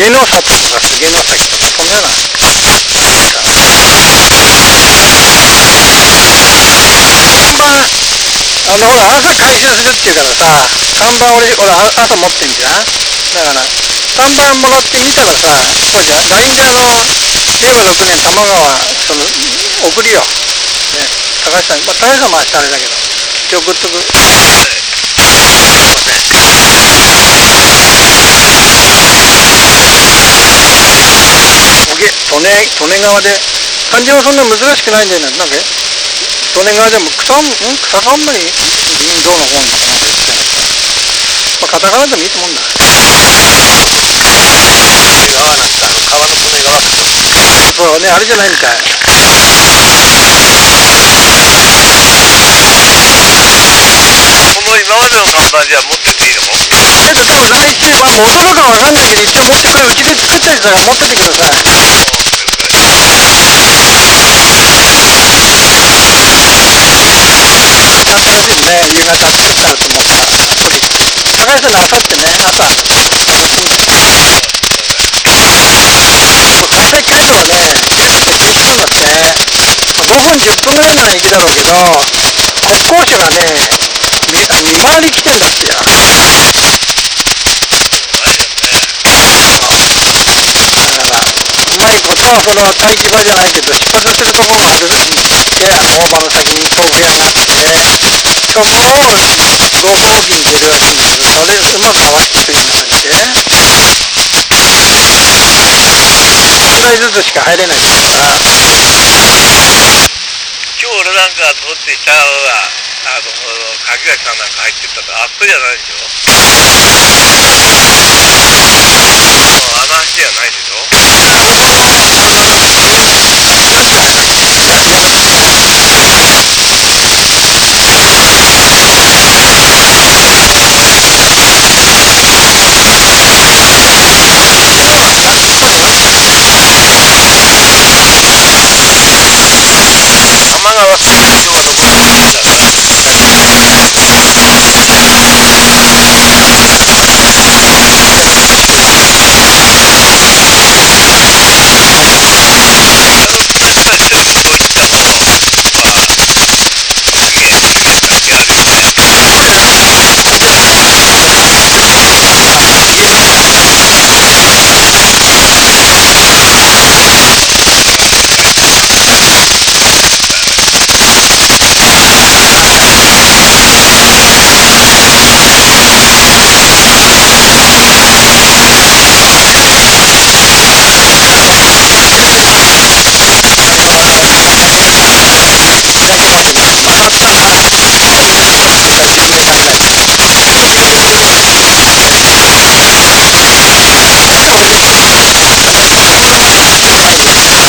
芸能里とか芸能崎とかそんなような看板ほら朝回収するっていうからさ、看板俺朝持ってんじゃん。だから看板もらって見たらさ、こうじゃ LINE で令和6年多摩川送るよ、ね、高橋さん、高橋さん回してあれだけど一応送っとく。利根川で漢字はそんな難しくないんだよね。なんか利根川でも草があんまりどうのこうのとかなんか言ってたんですけど、カタカナでもいいと思うんだ。 川なんか川の利根川ってそうね、あれじゃないみたい。 この今までの看板じゃ持ってっていいの？ でも来週はもう元とかわかんないけど、一応持ってくる、うちで作ったやつだから持ってってください。楽しみね、夕方作ったらと思ったら高橋さんのあさってね、朝楽しみです。会社帰るのはね、11分だって、5分10分ぐらいなら行くだろうけど、国交省がね、見回り来てんだってよ。だからうまいことその待機場じゃないけど出発するところがあるらしいんで、大間の先に豆腐屋があって、しかも5号機に出るらしいんだけど、それうまく合わせてくれるような感じで1台ずつしか入れないですから。 今日俺なんか取って下は柿垣さんなんか入ってったとあそこじゃないでしょ。あの話じゃないですよ。